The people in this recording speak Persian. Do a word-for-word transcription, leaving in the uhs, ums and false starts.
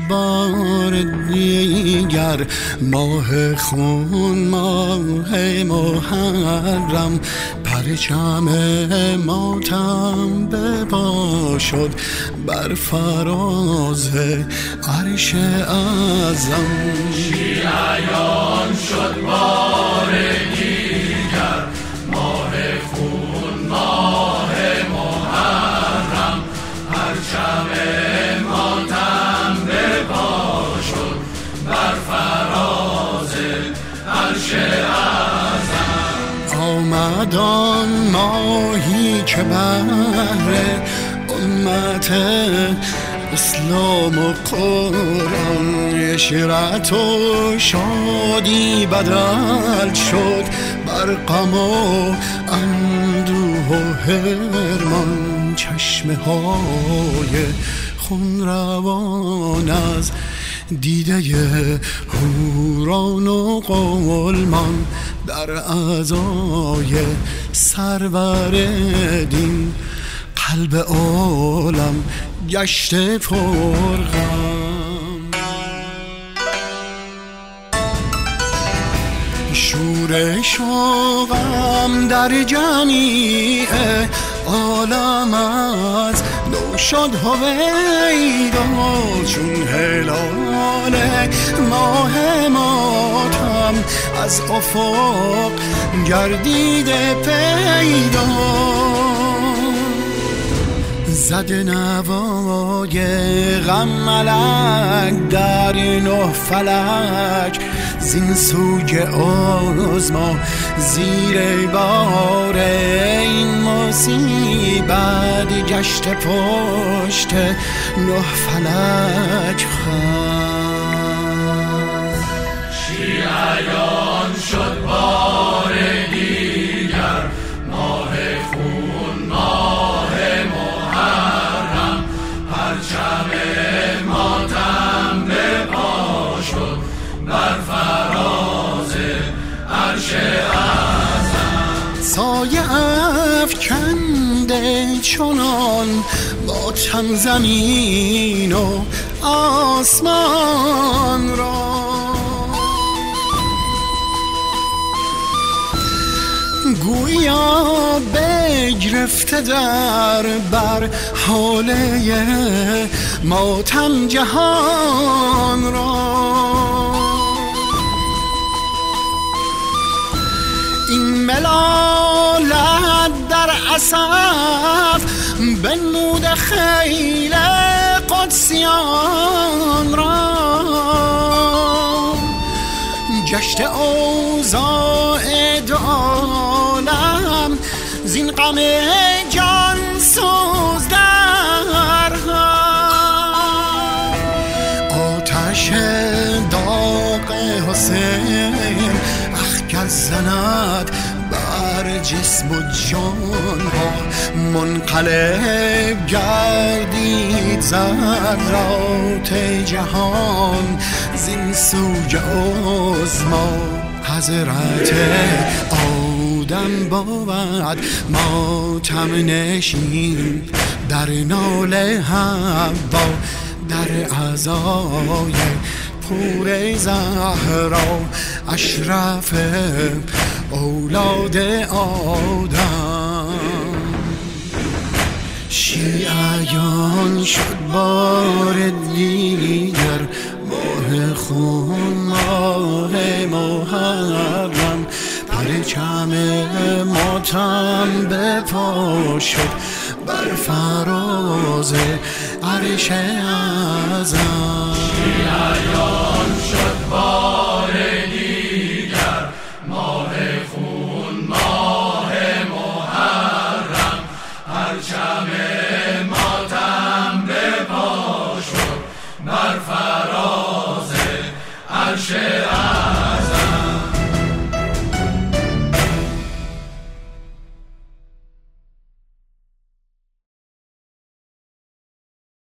بار دیگر ماه خون ماه محرم پرچم ماتم به پا شد بر فراز عرش اعظم شیعیان شد بار دیگر ماه خون ماه محرم پرچم ماتم به پا شد بر فراز عرش اعظم آمد آن ماهی که بهر امت اسلام و قرآن اشرت و شادی بدل شد بر غم و اندوه و حرمان چشمه های خون روان از دیده حوران و غلمان در اعضای سرور دین قلب عالم گشته پرغم شورش و غم در جمیع عالم از نو شد هویدا چون هلال ماه ماتم از افق گردیده پیدا زده نوای غم ملک در نه فلک زین سوگ عظما زیر بار این مصیبت گشت پشت نه فلک خم شیعیان شد بار دیگر ماه خون ماه محرم پرچم ماتم به پا شد بر فراز عرش اعظم سایه افکنده چنان ماتم زمین و آسمان را گویا بگرفته در بر حاله ماتم جهان را این ملالت در اسف بنمود خیل قدسیان را گشت اوضاع دو عالم زین غم جان سوز در آتش داغ حسین اخگر زند بر جسم و جان ها منقلب گردید ذرات جهان زین سوگ عظما حضرت آدم بود ماتم نشین در ناله حوا در عزای پور زهرا اشرف اولاد آدم شیعیان شد بار دیگر ماه خون ماه محرم پرچم ماتم به پا شد بر فراز عرش اعظم